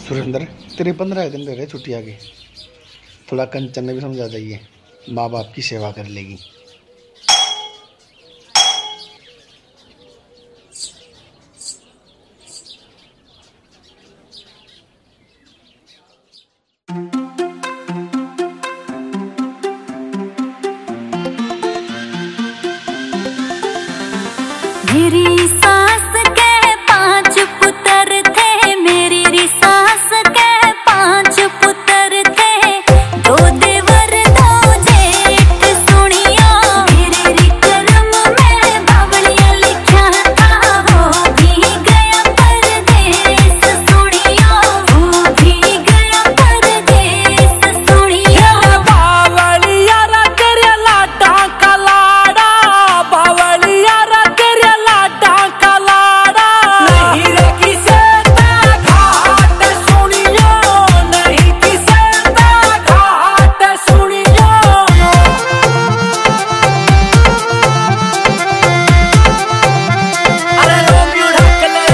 सुरेंद्र, तेरे 15 दिन रह गए छुट्टी आगे। थोड़ा कंचन ने भी समझा जाइए, माँ बाप की सेवा कर लेगी। मेरी सास के 5 पुत्र थे, मेरी सास के 5 पुत्र थे, 2 देवर 2 जेठ सुनियो। मेरे कर्म में बावलिया लिखा था, हो भी गया परदेस सुनियो, हो भी गया परदेस सुनियो। बावलिया रा तेरे लाडा का लाड़ा, बावलिया रा नहीं रे किसे घाट सुनियो, नहीं किसे घाट सुनियो। अरे रोमियो ढक ले।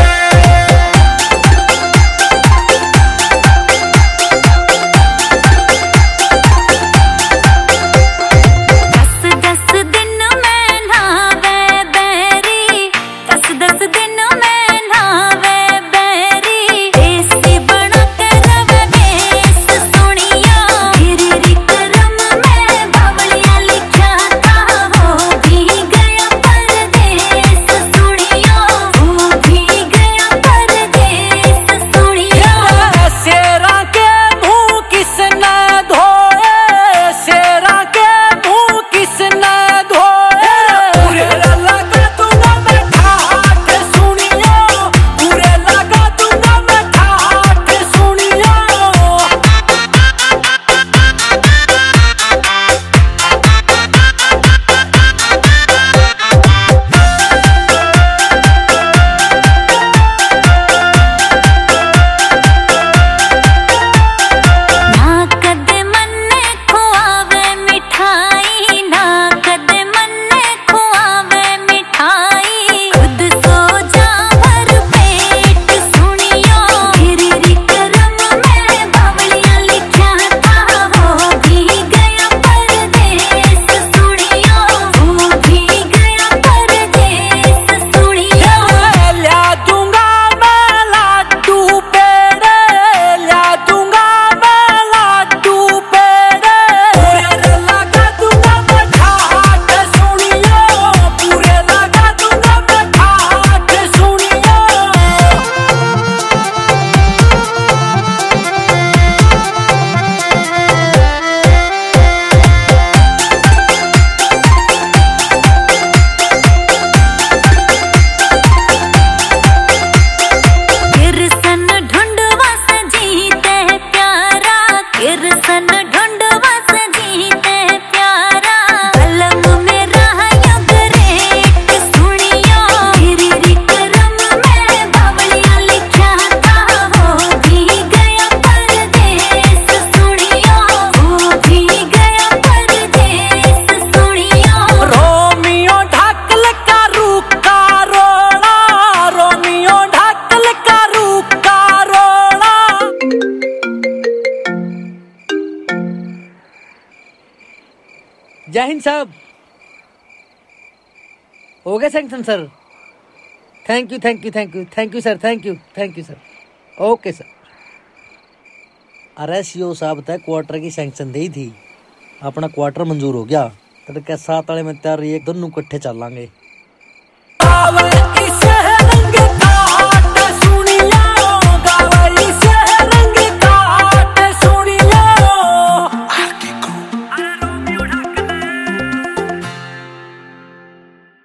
दस दिन में नहावे बैरी, 10 दिन में नहावे बैरी, देसी बना के रवे बेस सुनियो। मेरी कर्म में बावलिया लिखा था, हो भी गया परदेस सुनियो, हो भी गया परदेस सुनियो। शेरा के मुंह किसने धोए, शेरा के मुंह किसने धोए। पूरे लगा दूंगा मैं ठाठ सुनियो, पूरे लगा दूंगा मैं ठाठ सुनियो। ना कदे मन्ने खुआवे मिठाई, ना कदे मन्ने खुआवे मिठाई, खुद सो जा भर पेट सुनियो। मेरी कर्म में बावलिया लिखा था, हो भी गया परदेस सुनियो, हो भी गया परदेस सुनियो। ला दूंगा मैं लाडू पेड़े, ला दूंगा मैं लाडू पेड़े। पूरे लगा दूंगा मैं ठाठ सुनियो, पूरे लगा दूंगा मैं ठाठ सुनियो। किरसन ढूंढवा सजीते प्यारा, किरसन ढूंढवा सजीते प्यारा, कलम में रहा युगरेट सुनियो। मेरी कर्म में बावलिया लिखा था, हो भी गया परदेस सुनियो, हो भी गया परदेस सुनियो। रोमियो ढाकल का रूका रोड़ा, रोमियो ढाकल का रूका रोड़ा। जय हिंद साहब। हो गया sanction sir. Thank you thank you thank you thank you sir, thank you sir. Okay sir. अरे सीओ साहब तय क्वार्टर की सैंक्शन दी थी, अपना क्वार्टर मंजूर हो गया। तो क्या 7 वाले में तैयार, ये दोनों इकट्ठे चल लांगे।